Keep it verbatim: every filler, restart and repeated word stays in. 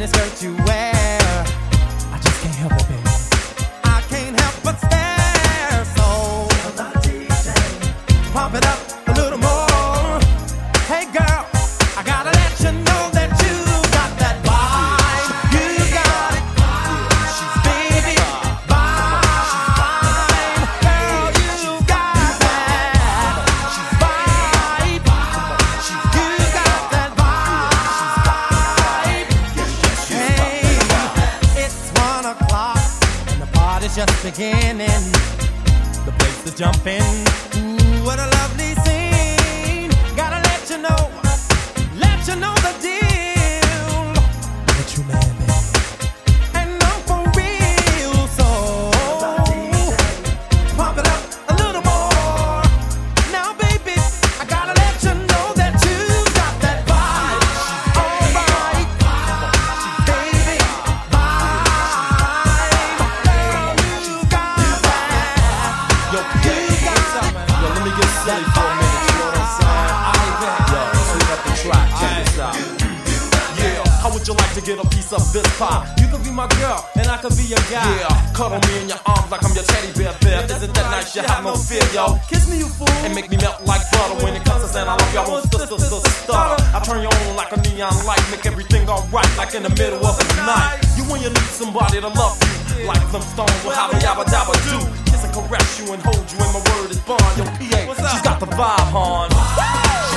mini skirt you wear. I just can't help it, baby. I can't help but stare. So pump it up a little more. Hey girl, I gotta let you know that you got that vibe. You got it, baby, vibe. Girl, you got that vibe. You got that vibe. Hey, it's one o'clock and the party's just beginning. The place to jump in. Ooh, what a lovely scene. Gotta let you know, let you know the deal. What you man, baby? And I'm for real, so pump it up a little more. Now, baby, I gotta let you know that you got that vibe. Alright, baby, vibe. Girl, you got that. Yo, P A, yo, let me get silly for a minute, you know what I'm saying? Yo, swing up the track, check this out. Yeah, how would you like to get a piece of this pie? You could be my girl, and I could be your guy. Yeah, cuddle me in your arms like I'm your teddy bear bear. Isn't that nice? You have no fear, yo. Kiss me, you fool. And make me melt like butter when it comes to saying I love you. I won't stutter, stutter, stutter. I turn you on like a neon light, make everything alright like in the middle of the night. You when you need somebody to love you, like them stones will habba yabba dabba do. Kiss and caress you and hold you, and my word is bond. Yo, P A, she's got the vibe, hon.